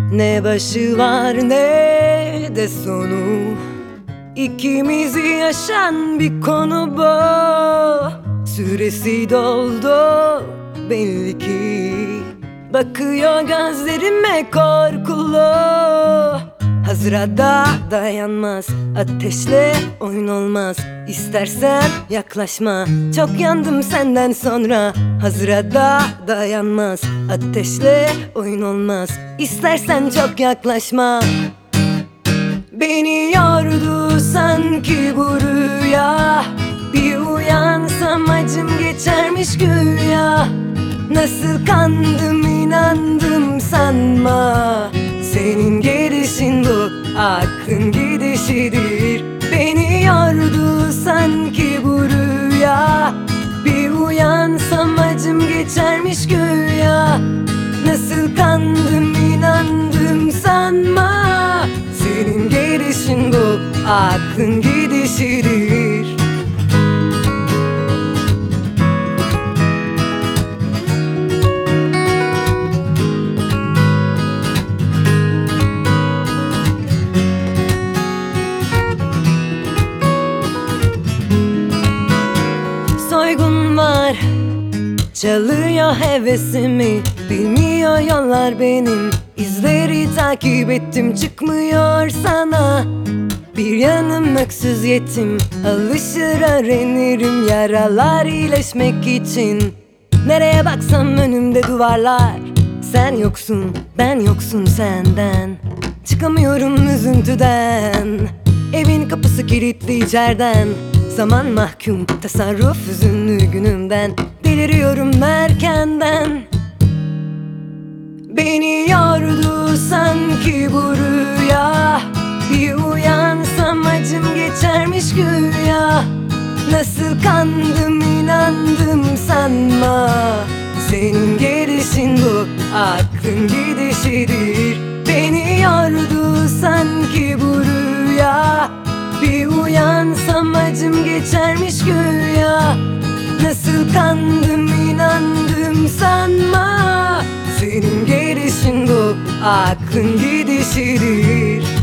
Ne başı var ne de sonu, İkimizi yaşan bir konu bu. Süresi doldu belli ki, bakıyor gözlerime korkulu. Hazıra da dayanmaz, ateşle oyun olmaz. İstersen yaklaşma, çok yandım senden sonra. Hazıra da dayanmaz, ateşle oyun olmaz. İstersen çok yaklaşma. Beni yordu sanki bu rüya, bir uyansam acım geçermiş güya. Nasıl kandım inandım sanma, senin gelişin bu aklın gidişidir. Beni yordu sanki bu rüya, bir uyansam acım geçermiş güya. Nasıl kandım inandım sanma, senin gelişin bu aklın gidişidir. Soygun var, çalıyor hevesimi, bilmiyor yollar benim. İzleri takip ettim, çıkmıyor sana. Bir yanım öksüz yetim, alışır öğrenirim yaralar iyileşmek için. Nereye baksam önümde duvarlar, sen yoksun ben yoksun senden. Çıkamıyorum üzüntüden, evin kapısı kilitli içerden. Zaman mahkum, tasarruf hüzünlü günümden. Deliriyorum erkenden. Beni yordu sanki bu rüya, bir uyansam acım geçermiş güya. Nasıl kandım inandım sanma, senin gelişin bu aklın gidişidir. Beni yordu sanki bu rüya, bir uyansam acım geçermiş güya. Nasıl kandım inandım sanma, senin gelişin bu aklın gidişidir.